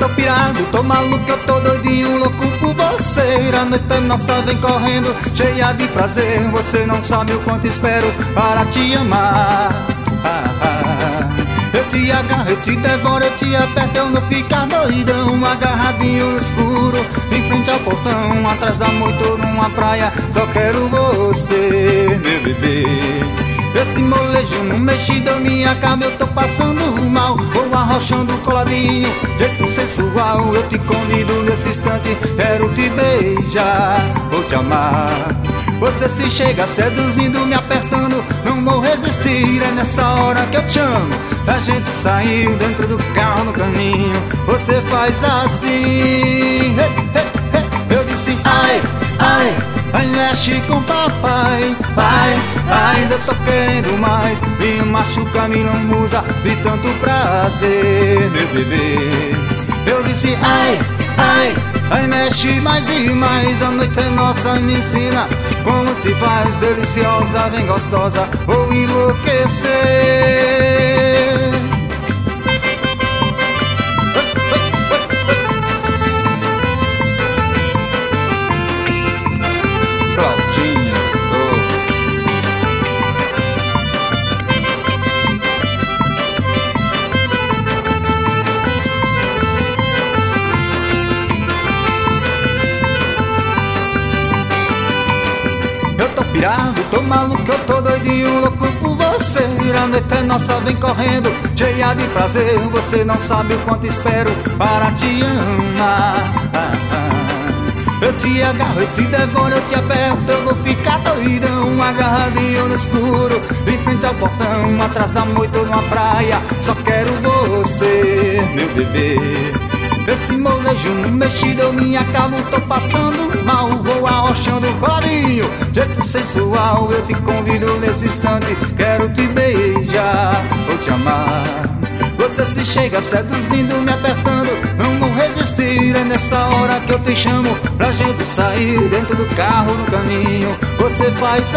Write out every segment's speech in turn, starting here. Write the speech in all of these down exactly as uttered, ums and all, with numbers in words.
tô pirado, tô maluco, eu tô doidinho, louco por você. A noite é nossa, vem correndo, cheia de prazer. Você não sabe o quanto espero para te amar. ah, ah. Eu te agarro, eu te devoro, eu te aperto, eu não ficar doidão. Agarradinho no escuro, em frente ao portão, atrás da moita ou numa praia, só quero você, meu bebê. Esse molejo no mexido eu me acabo, eu tô passando mal. Vou arrochando coladinho, jeito sensual. Eu te convido nesse instante, quero te beijar, vou te amar. Você se chega seduzindo, me apertando, não vou resistir. É nessa hora que eu te amo, a gente saiu dentro do carro no caminho. Você faz assim, hey, hey, hey. Eu disse ai, ai, ai, mexe com papai. Faz, faz, eu tô querendo mais. Me machuca, me lambuza de tanto prazer, meu bebê. Eu disse ai, ai, ai, mexe mais e mais. A noite é nossa, me ensina como se faz. Deliciosa, bem gostosa, vou enlouquecer. Pirado, tô maluco, eu tô doidinho, louco por você. A noite é nossa, vem correndo, cheia de prazer. Você não sabe o quanto espero para te amar. ah, ah. Eu te agarro, eu te devoro, eu te aperto, eu vou ficar doidão. Agarradinho no escuro, em frente ao portão, atrás da moita ou numa praia, só quero você, meu bebê. Esse molejo no mexido eu me acabo, tô passando mal. Vou arrochando coladinho, jeito sensual. Eu te convido nesse instante, quero te beijar, vou te amar. Você se chega seduzindo, me apertando, não vou resistir. É nessa hora que eu te chamo, pra gente sair dentro do carro no caminho. Você faz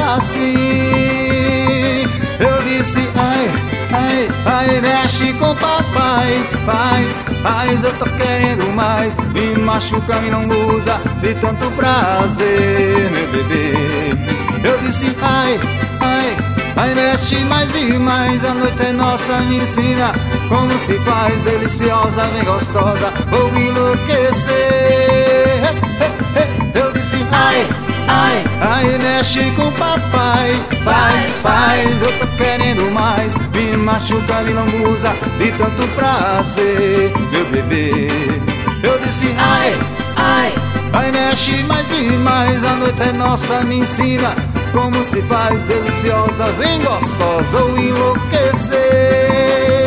assim. Eu disse ai, ai, ai, mexe com papai. Faz, faz, eu tô querendo mais. Me machuca, me não usa de tanto prazer, meu bebê. Eu disse ai, ai, ai, mexe mais e mais. A noite é nossa, me ensina como se faz. Deliciosa, bem gostosa, vou enlouquecer. Eu disse ai, ai, ai, mexe com papai. Faz, faz, eu tô querendo mais. Me machuca, me lambuza de tanto prazer, meu bebê. Eu disse ai, ai, ai, mexe mais e mais. A noite é nossa, me ensina como se faz. Deliciosa, bem gostosa, vou enlouquecer.